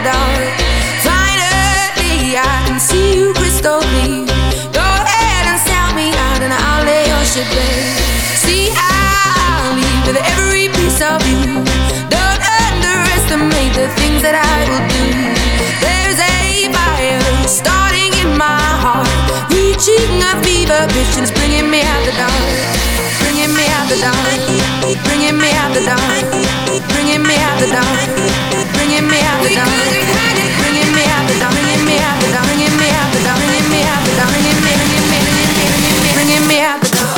dark. Finally, I can see you crystal clear. Go ahead and sell me out, and I'll lay your shit bare. See, I'll leave with every piece of you. Don't underestimate the things that I will do. There's a fire starting in my heart, reaching a fever pitch, and it's bringing me out the dark. Bringing me out the dark. Bringing me out the dark. Bringing me out the dark. Bringing me out the dark. Bringing me out the dark. Bringing me out the dark. Bringing me out the dark. Bringing me out the dark. Bringing me out the dark.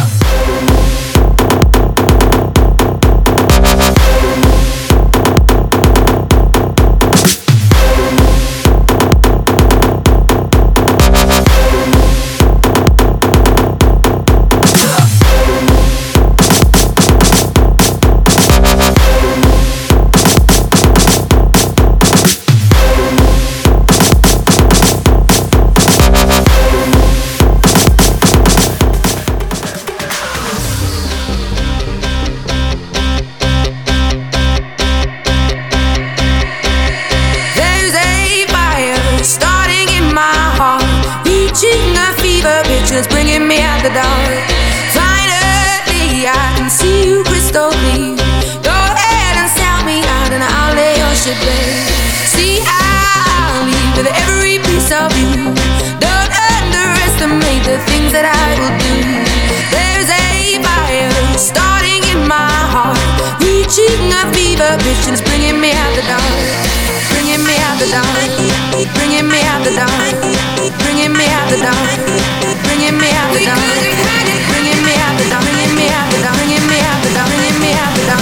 It's bringing me out the dark. Finally, I can see you crystal clear. Go ahead and sell me out, and I'll lay your shit bare. See, I'll leave with every piece of you. Don't underestimate the things that I will do. There's a fire starting in my heart, reaching a fever pitch, and it's bringing me out the dark. Bringing me out the dark. Bringing me out the dark. Bringing me out the dark. Bringing me out the dark. Bringing me out the dark. Bringing me out the dark. Bringing me out the dark. Bringing me out the dark.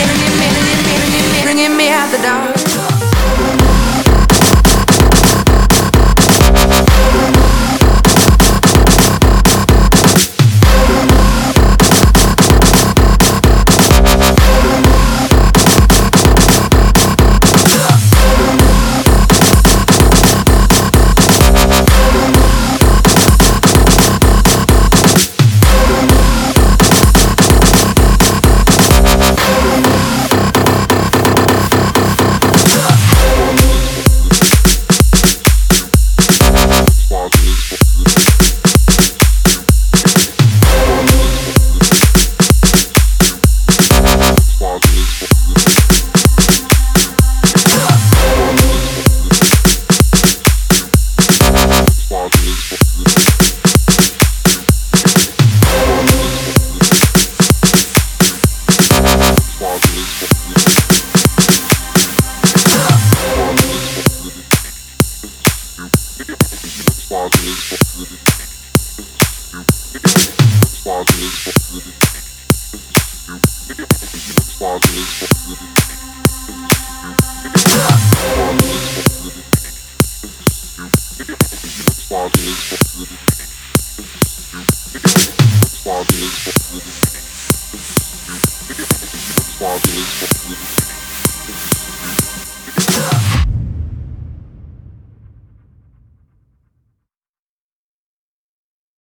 Bringing me out the dark. Fabulous.